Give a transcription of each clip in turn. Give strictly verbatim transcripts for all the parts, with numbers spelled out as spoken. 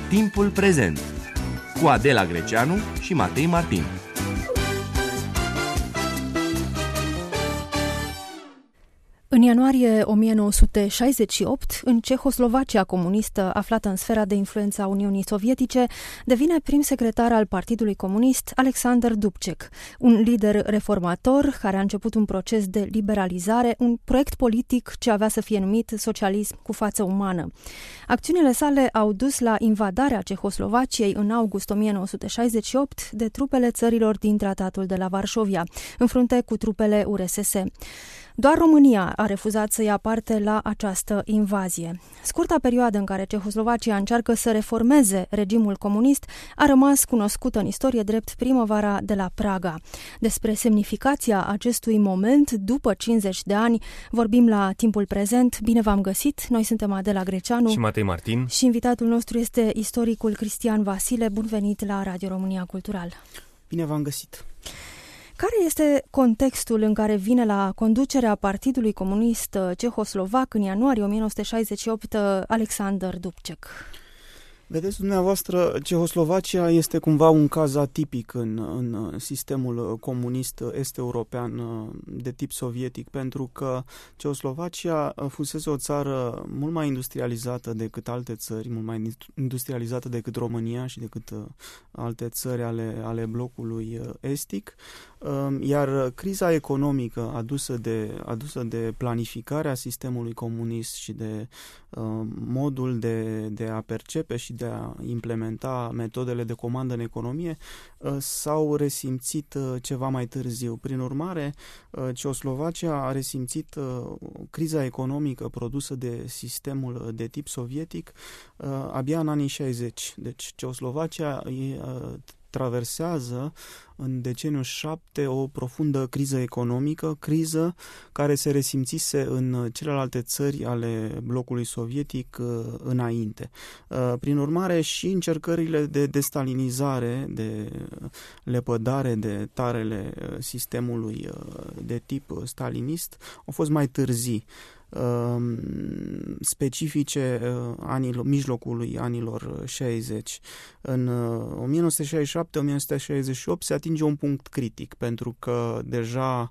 Timpul prezent cu Adela Greceanu și Matei Martin. În ianuarie o mie nouă sute șaizeci și opt, în Cehoslovacia comunistă, aflată în sfera de influență a Uniunii Sovietice, devine prim secretar al Partidului Comunist Alexander Dubček, un lider reformator care a început un proces de liberalizare, un proiect politic ce avea să fie numit socialism cu față umană. Acțiunile sale au dus la invadarea Cehoslovaciei în august o mie nouă sute șaizeci și opt de trupele țărilor din Tratatul de la Varșovia, în frunte cu trupele U R S S. Doar România a refuzat să ia parte la această invazie. Scurta perioadă în care Cehoslovacia încearcă să reformeze regimul comunist a rămas cunoscută în istorie drept primăvara de la Praga. Despre semnificația acestui moment, după cincizeci de ani, vorbim la Timpul Prezent. Bine v-am găsit! Noi suntem Adela Greceanu și Matei Martin și invitatul nostru este istoricul Cristian Vasile. Bun venit la Radio România Cultural! Bine v-am găsit! Care este contextul în care vine la conducerea Partidului Comunist Cehoslovac în ianuarie o mie nouă sute șaizeci și opt Alexander Dubček? Vedeți, dumneavoastră, Cehoslovacia este cumva un caz atipic în, în sistemul comunist est-european de tip sovietic, pentru că Cehoslovacia fusese o țară mult mai industrializată decât alte țări, mult mai industrializată decât România și decât alte țări ale, ale blocului estic, iar criza economică adusă de, adusă de planificarea sistemului comunist și de modul de, de a percepe și de a implementa metodele de comandă în economie s-au resimțit ceva mai târziu. Prin urmare, Cehoslovacia a resimțit criza economică produsă de sistemul de tip sovietic abia în anii șaizeci. Deci Cehoslovacia traversează în deceniul șapte o profundă criză economică, criză care se resimțise în celelalte țări ale blocului sovietic înainte. Prin urmare, și încercările de destalinizare, de lepădare de tarele sistemului de tip stalinist au fost mai târzii, specifice anilor, mijlocului anilor șaizeci. În o mie nouă sute șaizeci și șapte - o mie nouă sute șaizeci și opt se atinge un punct critic, pentru că deja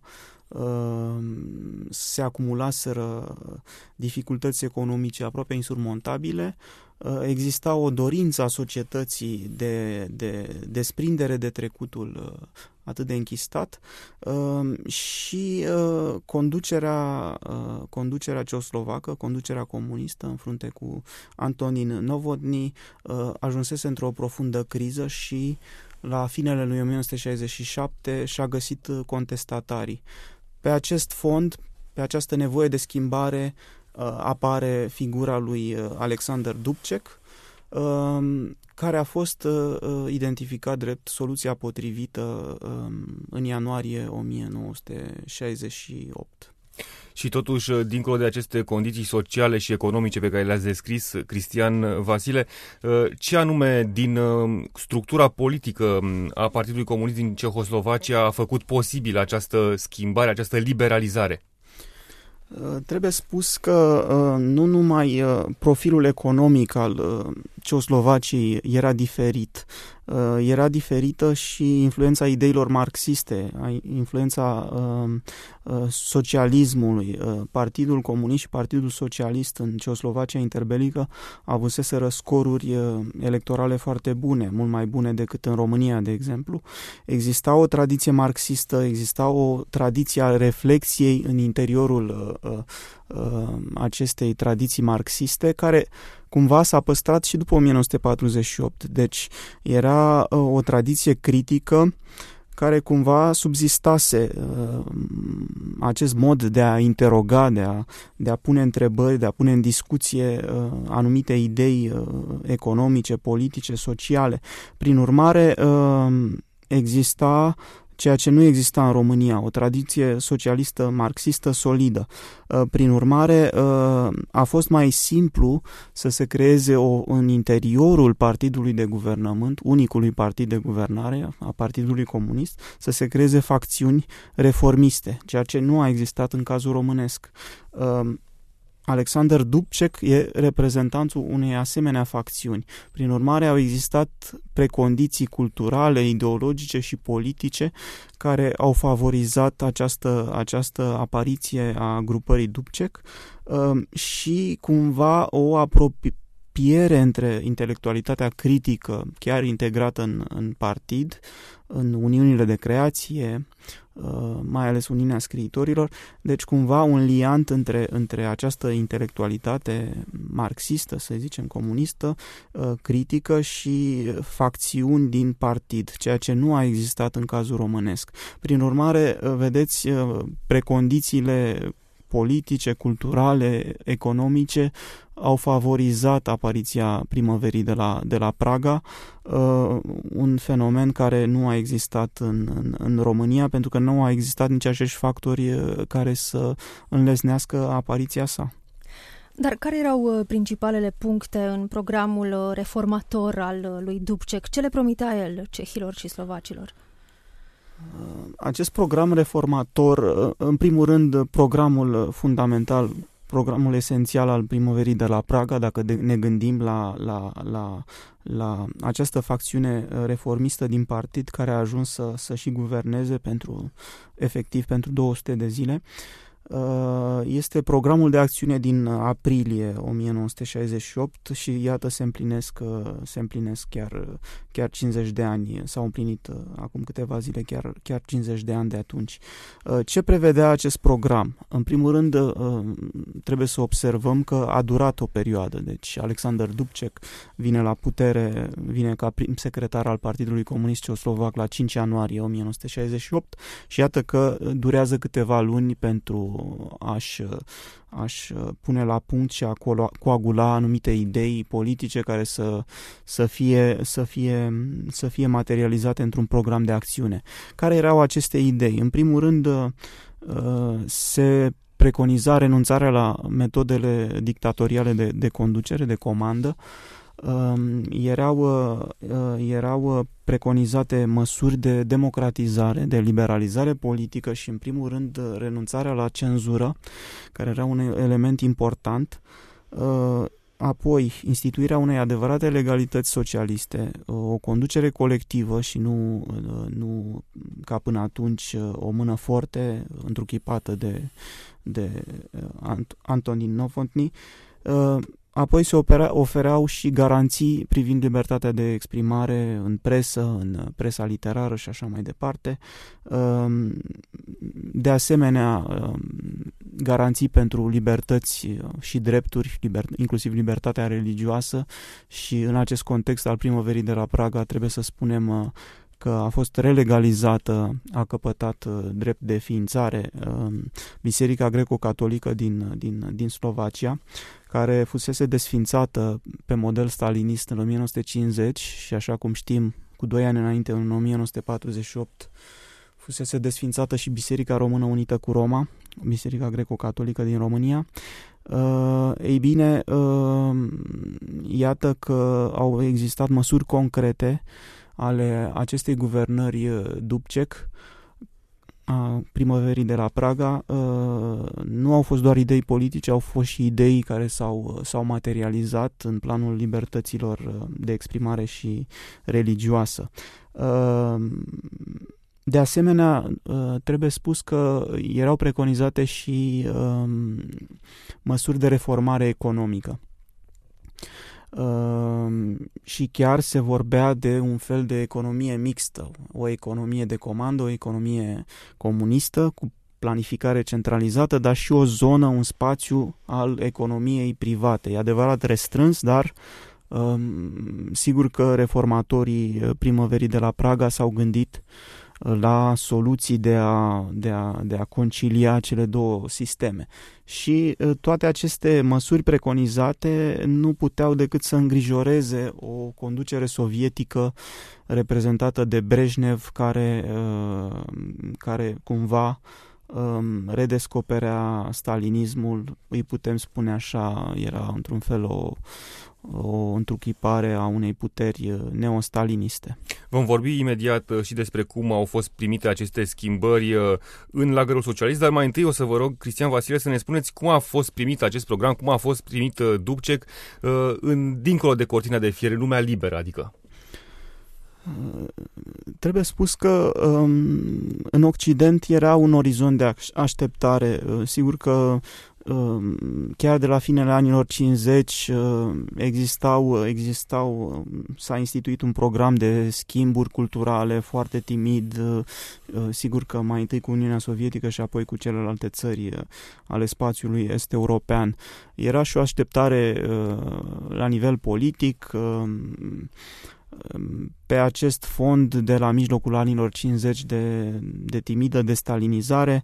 se acumulaseră dificultăți economice aproape insurmontabile, exista o dorință a societății de, de desprindere de trecutul atât de închistat și conducerea, conducerea cehoslovacă, conducerea comunistă în frunte cu Antonin Novotny ajunsese într-o profundă criză și la finele lui o mie nouă sute șaizeci și șapte și-a găsit contestatarii. Pe acest fond, pe această nevoie de schimbare, apare figura lui Alexander Dubček, care a fost identificat drept soluția potrivită în ianuarie o mie nouă sute șaizeci și opt. Și totuși, dincolo de aceste condiții sociale și economice pe care le-ați descris, Cristian Vasile, ce anume din structura politică a Partidului Comunist din Cehoslovacia a făcut posibil această schimbare, această liberalizare? Trebuie spus că nu numai profilul economic al Cehoslovaciei era diferit, era diferită și influența ideilor marxiste, influența socialismului. Partidul Comunist și Partidul Socialist în Cehoslovacia interbelică avuseseră scoruri electorale foarte bune, mult mai bune decât în România, de exemplu. Exista o tradiție marxistă, exista o tradiție a reflexiei în interiorul acestei tradiții marxiste, care cumva s-a păstrat și după o mie nouă sute patruzeci și opt. Deci era o tradiție critică care cumva subzistase uh, acest mod de a interoga, de a, de a pune întrebări, de a pune în discuție uh, anumite idei uh, economice, politice, sociale. Prin urmare, uh, exista ceea ce nu exista în România, o tradiție socialistă, marxistă solidă. Prin urmare, a fost mai simplu să se creeze o, în interiorul partidului de guvernământ, unicului partid de guvernare a Partidului Comunist, să se creeze facțiuni reformiste, ceea ce nu a existat în cazul românesc. Alexander Dubček e reprezentantul unei asemenea facțiuni. Prin urmare, au existat precondiții culturale, ideologice și politice care au favorizat această, această apariție a grupării Dubček și cumva o apropiere între intelectualitatea critică, chiar integrată în, în partid, în uniunile de creație, mai ales Uniunea Scriitorilor, deci cumva un liant între, între această intelectualitate marxistă, să zicem, comunistă, critică și facțiuni din partid, ceea ce nu a existat în cazul românesc. Prin urmare, vedeți, precondițiile politice, culturale, economice au favorizat apariția primăverii de la, de la Praga, uh, un fenomen care nu a existat în, în, în România, pentru că nu a existat nici acești factori care să înlesnească apariția sa. Dar care erau principalele puncte în programul reformator al lui Dubček? Ce le promitea el cehilor și slovacilor? Acest program reformator, în primul rând, programul fundamental, programul esențial al primăverii de la Praga, dacă ne gândim la, la, la, la această facțiune reformistă din partid care a ajuns să, să și guverneze pentru, efectiv pentru două sute de zile, este programul de acțiune din aprilie o mie nouă sute șaizeci și opt și iată se împlinesc, se împlinesc chiar, chiar cincizeci de ani, s-au împlinit acum câteva zile chiar, chiar cincizeci de ani de atunci. Ce prevedea acest program? În primul rând trebuie să observăm că a durat o perioadă, deci Alexander Dubček vine la putere, vine ca prim secretar al Partidului Comunist Ceoslovac la cinci ianuarie o mie nouă sute șaizeci și opt și iată că durează câteva luni pentru aș, aș pune la punct și a coagula anumite idei politice care să, să, fie, să, fie, să fie materializate într-un program de acțiune. Care erau aceste idei? În primul rând, se preconiza renunțarea la metodele dictatoriale de, de conducere, de comandă. Erau, erau preconizate măsuri de democratizare, de liberalizare politică și, în primul rând, renunțarea la cenzură, care era un element important. Apoi, instituirea unei adevărate legalități socialiste, o conducere colectivă și nu, nu ca până atunci o mână forte întruchipată de, de Antonin Novotny. Apoi se opera, ofereau și garanții privind libertatea de exprimare în presă, în presa literară și așa mai departe. De asemenea, garanții pentru libertăți și drepturi, liber, inclusiv libertatea religioasă, și în acest context al primăverii de la Praga trebuie să spunem că a fost relegalizată, a căpătat drept de ființare Biserica Greco-Catolică din, din, din Slovacia, care fusese desființată pe model stalinist în o mie nouă sute cincizeci și, așa cum știm, cu doi ani înainte, în o mie nouă sute patruzeci și opt, fusese desființată și Biserica Română Unită cu Roma, Biserica Greco-Catolică din România. Uh, ei bine, uh, iată că au existat măsuri concrete ale acestei guvernări Dubček, a primăverii de la Praga. Nu au fost doar idei politice, au fost și idei care s-au, s-au materializat în planul libertăților de exprimare și religioasă. De asemenea, trebuie spus că erau preconizate și măsuri de reformare economică. Uh, și chiar se vorbea de un fel de economie mixtă, o economie de comandă, o economie comunistă cu planificare centralizată, dar și o zonă, un spațiu al economiei private. E adevărat restrâns, dar uh, sigur că reformatorii primăverii de la Praga s-au gândit la soluții de a, de a, de a concilia cele două sisteme. Și toate aceste măsuri preconizate nu puteau decât să îngrijoreze o conducere sovietică reprezentată de Brejnev, care, care cumva redescoperea stalinismul, îi putem spune așa, era într-un fel o, o întruchipare a unei puteri neostaliniste. Vom vorbi imediat și despre cum au fost primite aceste schimbări în lagărul socialist, dar mai întâi o să vă rog, Cristian Vasile, să ne spuneți cum a fost primit acest program, cum a fost primit Dubček în, dincolo de cortina de fier, în lumea liberă, adică. Trebuie spus că în Occident era un orizont de așteptare. Sigur că chiar de la finele anilor cincizeci existau, existau, s-a instituit un program de schimburi culturale foarte timid, sigur că mai întâi cu Uniunea Sovietică și apoi cu celelalte țări ale spațiului est-european. Era și o așteptare la nivel politic. Pe acest fond de la mijlocul anilor cincizeci de, de timidă destalinizare,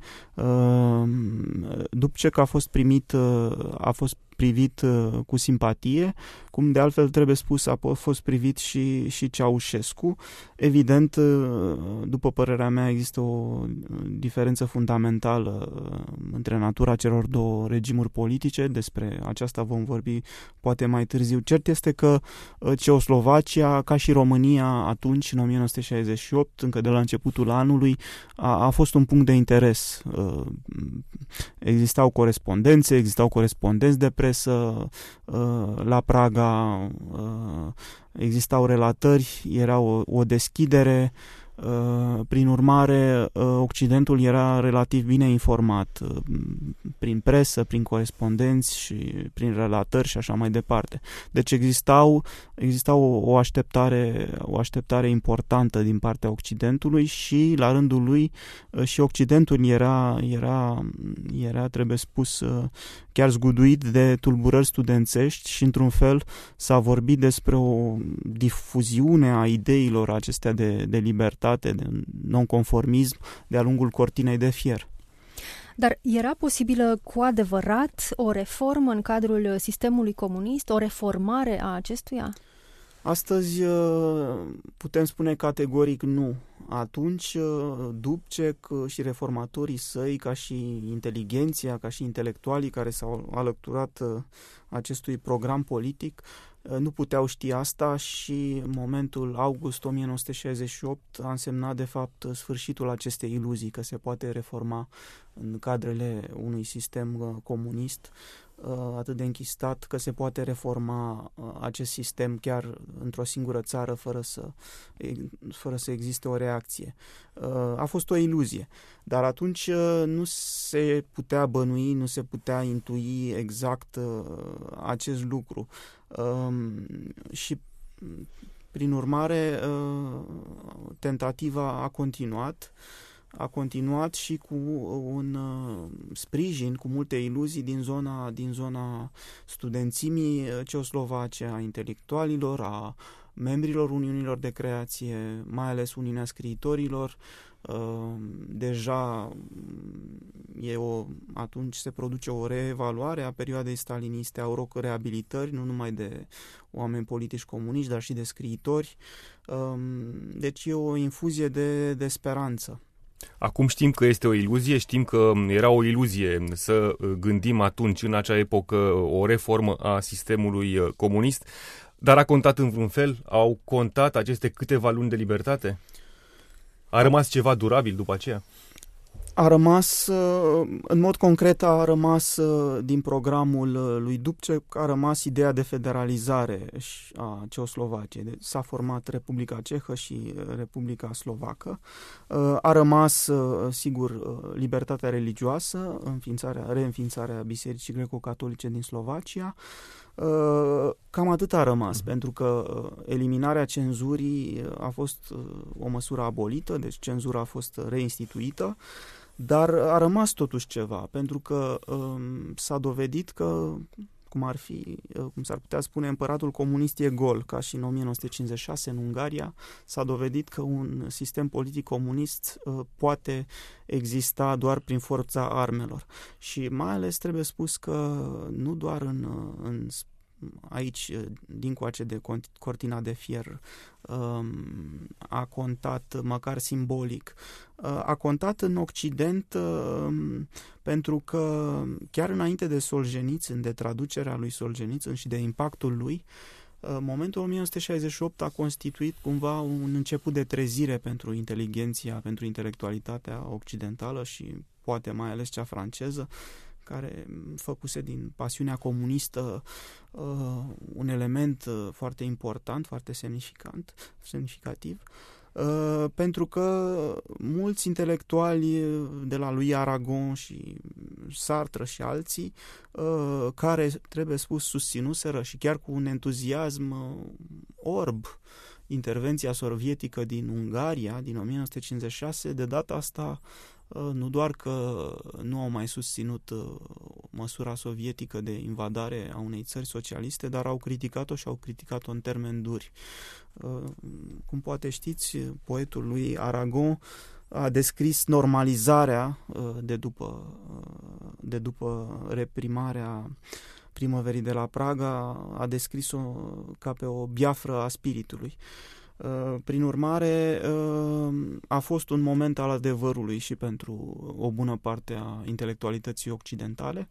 Dubček a fost primit, a fost privit cu simpatie, cum de altfel trebuie spus a fost privit și, și Ceaușescu. Evident, după părerea mea, există o diferență fundamentală între natura celor două regimuri politice, despre aceasta vom vorbi poate mai târziu. Cert este că Ceoslovacia, ca și România atunci, în o mie nouă sute șaizeci și opt, încă de la începutul anului, a, a fost un punct de interes. Existau corespondențe, existau corespondenți de presă la Praga, existau relatări, era o, o deschidere. Prin urmare, Occidentul era relativ bine informat prin presă, prin corespondenți și prin relatări și așa mai departe. Deci existau, existau o așteptare, o așteptare importantă din partea Occidentului și, la rândul lui, și Occidentul era, era, era trebuie spus, chiar zguduit de tulburări studențești și, într-un fel, s-a vorbit despre o difuziune a ideilor acestea de, de libertate, de nonconformism de-a lungul cortinei de fier. Dar era posibilă cu adevărat o reformă în cadrul sistemului comunist, o reformare a acestuia? Astăzi putem spune categoric nu. Atunci Dubček și reformatorii săi, ca și inteligenția, ca și intelectualii care s-au alăturat acestui program politic, nu puteau ști asta și momentul august o mie nouă sute șaizeci și opt a însemnat de fapt sfârșitul acestei iluzii că se poate reforma în cadrele unui sistem comunist atât de închistat, că se poate reforma acest sistem chiar într-o singură țară fără să, fără să existe o reacție. A fost o iluzie, dar atunci nu se putea bănui, nu se putea intui exact acest lucru. Și prin urmare tentativa a continuat a continuat și cu un sprijin, cu multe iluzii din zona, din zona studențimii ceoslovace, a intelectualilor, a membrilor Uniunilor de Creație, mai ales Uniunea Scriitorilor. Deja e o, atunci se produce o reevaluare a perioadei staliniste, au loc reabilitări, nu numai de oameni politici comuniști, dar și de scriitori. Deci e o infuzie de, de speranță. Acum știm că este o iluzie, știm că era o iluzie să gândim atunci, în acea epocă, o reformă a sistemului comunist, dar a contat în vreun fel? Au contat aceste câteva luni de libertate? A rămas ceva durabil după aceea? A rămas, în mod concret, a rămas din programul lui Dubček, a rămas ideea de federalizare a Ceoslovaciei. S-a format Republica Cehă și Republica Slovacă. A rămas, sigur, libertatea religioasă, înființarea, reînființarea Bisericii Greco-Catolice din Slovacia. Cam atât a rămas, pentru că eliminarea cenzurii a fost o măsură abolită, deci cenzura a fost reinstituită, dar a rămas totuși ceva, pentru că um, s-a dovedit că, cum ar fi, cum s-ar putea spune, împăratul comunist e gol, ca și în o mie nouă sute cincizeci și șase în Ungaria, s-a dovedit că un sistem politic comunist uh, poate exista doar prin forța armelor. Și mai ales trebuie spus că nu doar în, în aici, dincoace de cortina de fier, a contat măcar simbolic. A contat în Occident pentru că chiar înainte de Solzhenitsyn, de traducerea lui Solzhenitsyn și de impactul lui, Momentul o mie nouă sute șaizeci și opt a constituit cumva un început de trezire pentru inteligenția, pentru intelectualitatea occidentală și poate mai ales cea franceză, care făcuse din pasiunea comunistă uh, un element uh, foarte important, foarte semnificant, semnificativ, uh, pentru că mulți intelectuali de la lui Aragon și Sartre și alții, uh, care, trebuie spus, susținuseră și chiar cu un entuziasm uh, orb intervenția sovietică din Ungaria din o mie nouă sute cincizeci și șase, de data asta nu doar că nu au mai susținut măsura sovietică de invadare a unei țări socialiste, dar au criticat-o și au criticat-o în termeni duri. Cum poate știți, poetul lui Aragon a descris normalizarea de după, de după reprimarea primăverii de la Praga, a descris-o ca pe o biafră a spiritului. Prin urmare, a fost un moment al adevărului și pentru o bună parte a intelectualității occidentale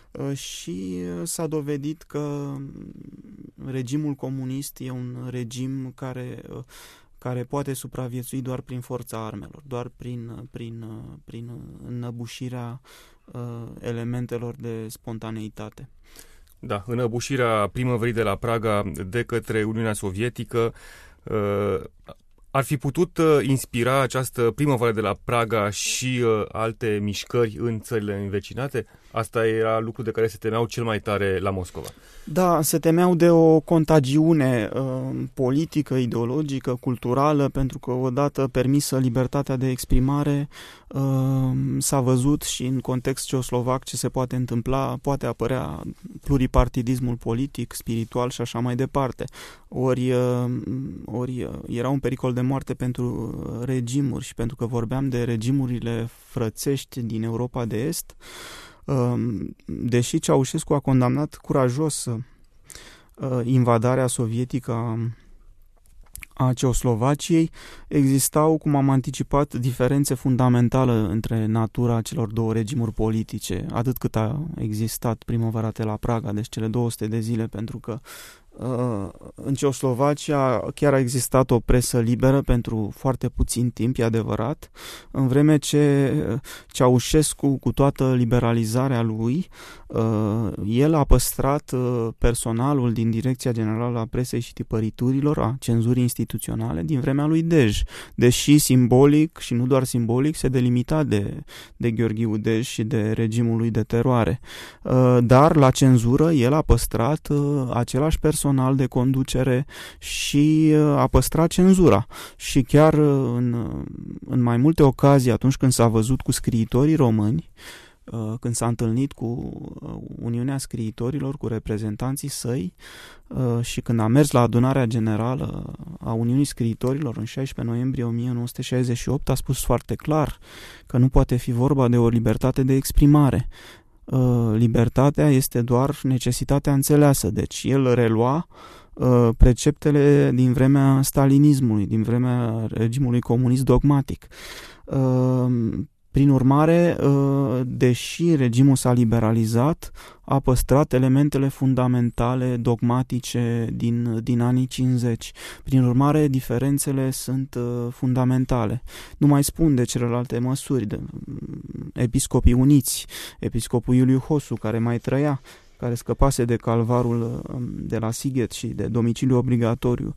și s-a dovedit că regimul comunist e un regim care, care poate supraviețui doar prin forța armelor, doar prin, prin, prin înăbușirea elementelor de spontaneitate. Da, înăbușirea primăverii de la Praga de către Uniunea Sovietică Uh, ar fi putut uh, inspira această primăvară de la Praga și uh, alte mișcări în țările învecinate? Asta era lucru de care se temeau cel mai tare la Moscova. Da, se temeau de o contagiune uh, politică, ideologică, culturală, pentru că odată permisă libertatea de exprimare, uh, s-a văzut și în context ceoslovac ce se poate întâmpla, poate apărea pluripartidismul politic, spiritual și așa mai departe. Ori, uh, ori era un pericol de moarte pentru regimuri și pentru că vorbeam de regimurile frățești din Europa de Est, deși Ceaușescu a condamnat curajos uh, invadarea sovietică a, a Ceoslovaciei, existau, cum am anticipat, diferențe fundamentale între natura celor două regimuri politice, atât cât a existat primăvara de la Praga, deci cele două sute de zile, pentru că în Ceoslovacia chiar a existat o presă liberă pentru foarte puțin timp, e adevărat, în vreme ce Ceaușescu, cu toată liberalizarea lui, el a păstrat personalul din Direcția Generală a Presei și Tipăriturilor, a cenzurii instituționale, din vremea lui Dej, deși simbolic și nu doar simbolic se delimita de, de Gheorghiu Dej și de regimul lui de teroare. Dar la cenzură el a păstrat același personal de conducere și a păstrat cenzura. Și chiar în, în mai multe ocazii, atunci când s-a văzut cu scriitorii români, când s-a întâlnit cu Uniunea Scriitorilor, cu reprezentanții săi și când a mers la adunarea generală a Uniunii Scriitorilor în șaisprezece noiembrie o mie nouă sute șaizeci și opt, a spus foarte clar că nu poate fi vorba de o libertate de exprimare. Libertatea este doar necesitatea înțeleasă. Deci el relua uh, preceptele din vremea stalinismului, din vremea regimului comunist dogmatic. Uh, prin urmare, uh, deși regimul s-a liberalizat, a păstrat elementele fundamentale, dogmatice din, din anii cincizeci. Prin urmare, diferențele sunt uh, fundamentale. Nu mai spun de celelalte măsuri, de episcopii uniți, episcopul Iuliu Hosu, care mai trăia, care scăpase de calvarul de la Sighet și de domiciliu obligatoriu,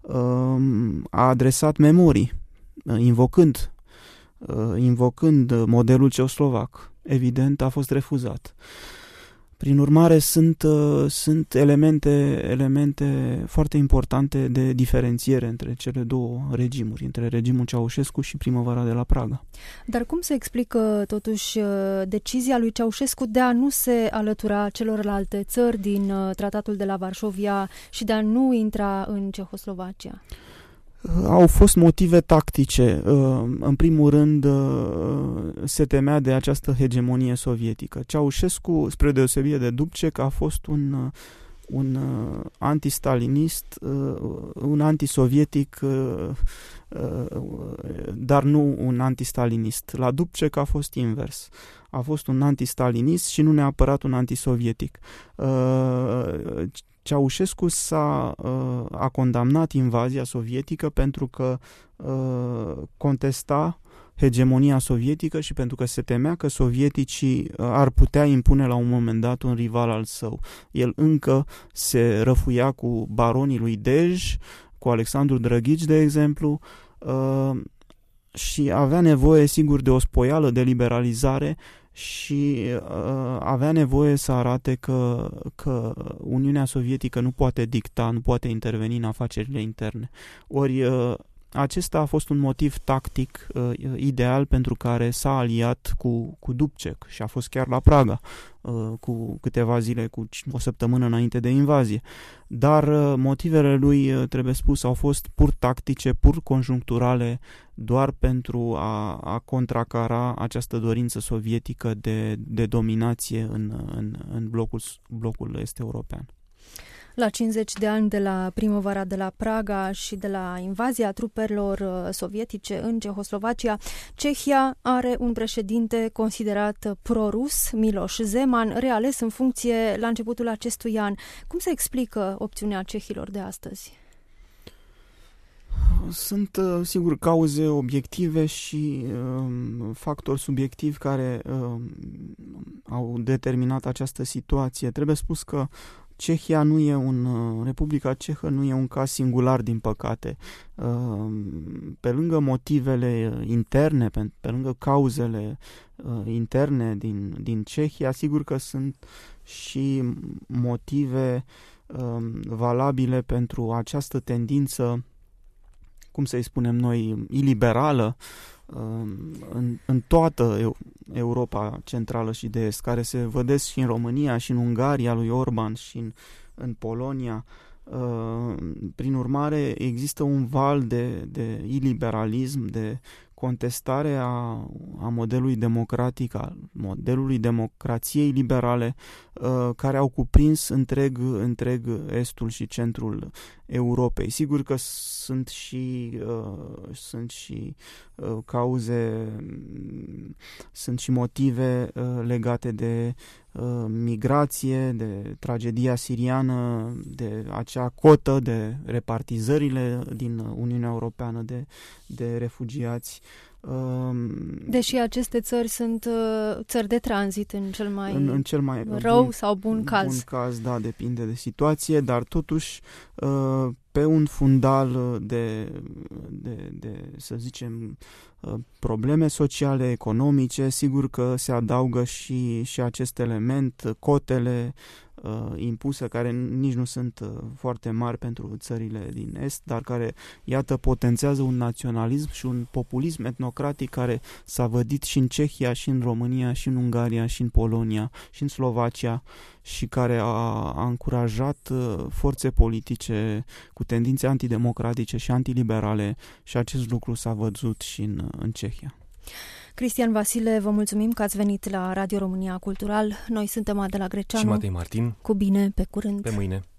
a adresat memorii, invocând, invocând modelul ceoslovac. Evident, a fost refuzat. Prin urmare, sunt, sunt elemente, elemente foarte importante de diferențiere între cele două regimuri, între regimul Ceaușescu și primăvara de la Praga. Dar cum se explică totuși decizia lui Ceaușescu de a nu se alătura celorlalte țări din Tratatul de la Varșovia și de a nu intra în Cehoslovacia? Au fost motive tactice. În primul rând, se temea de această hegemonie sovietică. Ceaușescu, spre deosebire de Dubček, a fost un, un antistalinist, un antisovietic, dar nu un antistalinist. La Dubček a fost invers. A fost un antistalinist și nu neapărat un antisovietic. Ceaușescu s-a, a condamnat invazia sovietică pentru că contesta hegemonia sovietică și pentru că se temea că sovieticii ar putea impune la un moment dat un rival al său. El încă se răfuia cu baronii lui Dej, cu Alexandru Drăghici, de exemplu, și avea nevoie, sigur, de o spoială de liberalizare și uh, avea nevoie să arate că, că Uniunea Sovietică nu poate dicta, nu poate interveni în afacerile interne. Ori uh, acesta a fost un motiv tactic uh, ideal pentru care s-a aliat cu, cu Dubček și a fost chiar la Praga uh, cu câteva zile, cu o săptămână înainte de invazie. Dar uh, motivele lui, uh, trebuie spus, au fost pur tactice, pur conjuncturale, doar pentru a, a contracara această dorință sovietică de, de dominație în, în, în blocul, blocul est-european. La cincizeci de ani de la primăvara de la Praga și de la invazia trupelor sovietice în Cehoslovacia, Cehia are un președinte considerat pro-rus, Miloš Zeman, reales în funcție la începutul acestui an. Cum se explică opțiunea cehilor de astăzi? Sunt, sigur, cauze obiective și um, factori subiectivi care um, au determinat această situație. Trebuie spus că Cehia nu e un, Republica Cehă nu e un caz singular, din păcate. Pe lângă motivele interne, pe, pe lângă cauzele interne din, din Cehia, sigur că sunt și motive valabile pentru această tendință, cum să-i spunem noi, iliberală, în, în toată Europa Centrală și de Est, care se vădesc și în România, și în Ungaria lui Orban, și în, în Polonia. Prin urmare, există un val de, de iliberalism, de contestare a, a modelului democratic, a modelului democrației liberale, care au cuprins întreg, întreg estul și centrul Europei. Sigur că sunt și, uh, sunt și uh, cauze, sunt și motive uh, legate de uh, migrație, de tragedia siriană, de acea cotă, de repartizările din Uniunea Europeană de, de refugiați. Deși aceste țări sunt țări de tranzit în cel mai, în, în cel mai rău bun, sau bun caz. Bun caz, da, depinde de situație, dar totuși pe un fundal de, de, de să zicem, probleme sociale, economice, sigur că se adaugă și, și acest element, cotele uh, impuse, care nici nu sunt uh, foarte mari pentru țările din Est, dar care, iată, potențează un naționalism și un populism etnocratic care s-a vădit și în Cehia, și în România, și în Ungaria, și în Polonia, și în Slovacia, și care a, a încurajat uh, forțe politice cu tendințe antidemocratice și antiliberale, și acest lucru s-a văzut și în, în Cehia. Cristian Vasile, vă mulțumim că ați venit la Radio România Cultural. Noi suntem Adela Greceanu și Matei Martin. Cu bine, pe curând. Pe mâine.